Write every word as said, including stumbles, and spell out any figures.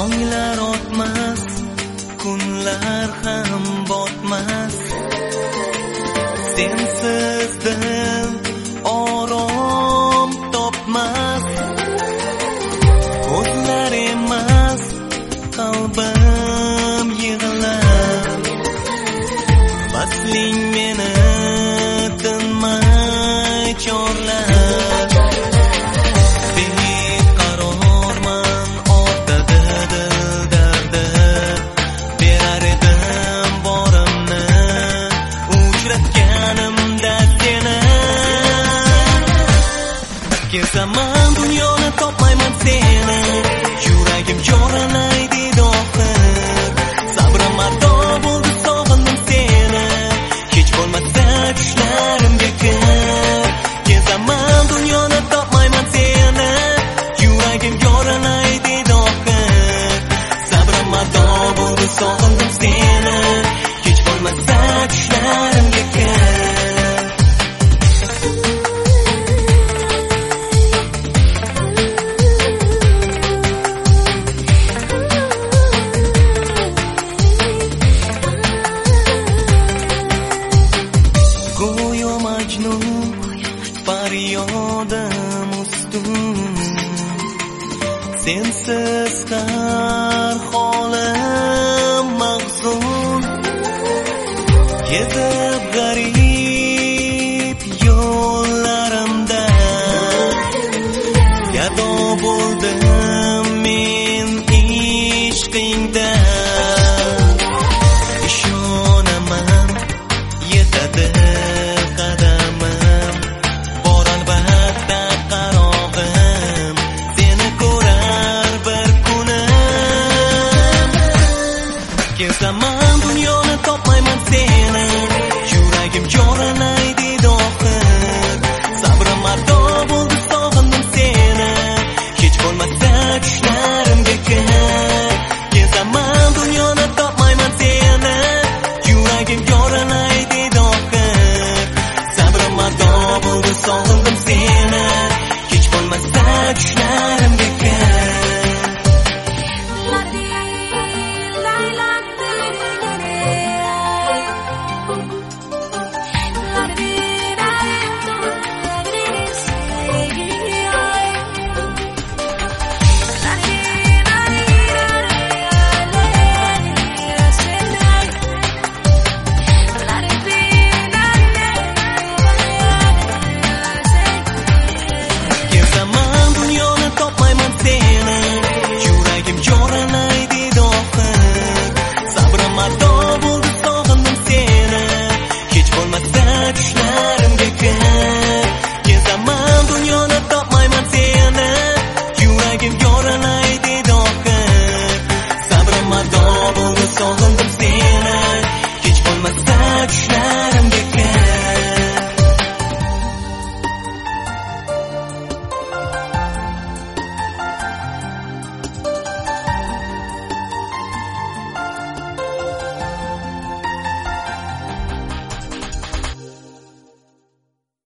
Tonglar o'tmas, kunlar ham botmas. Sensiz dil orom topmas. Ko'zlar emas, qalbim yig'lar. Vasling meni tinmay chorlar. Beqarorman ortada dil dardi. Berar edim borimni uchratganimda seni. Kezaman dunyoni topmayman seni. Yuragim yoralaydi dohir. Sabrim ado bo'ldi sog'indim seni. Hech bo'lmasa tushlarimga kir. Kezaman dunyoni topmayman seni. Yuragim yoralaydi dohir. Sabrim ado bo'ldi sog'indim seni. Hech bo'lmasa tushlarimga kir. Go'yo Majnun faryodim ustun. Sensiz har holim mahzun. Kezib g'arib yo'llarimda gado bo'ldim men ishqingda. Ishonaman yetadi qadamim, bor albatta qarog'im, seni ko'rar bir kunim. Kezaman dunyoni topmayman seni. Yuragim yoralaydi dohir. Sabrim ado bo'ldi sog'indim seni. Hech bo'lmasa tushlarimga kir. Kezaman dunyoni topmayman seni. Yuragim yoralaydi dohir. Sabrim ado bo'ldi sog'indim seni. Hech bo'lmasa tushlarimga kir. Kezaman dunyoni topmayman seni. Yuragim yoralaydi dohir. Sabrim ado bo'ldi sog'indim seni. Hech bo'lmasa tushlarimga kir. Kezaman dunyoni topmayman seni. Yuragim yoralaydi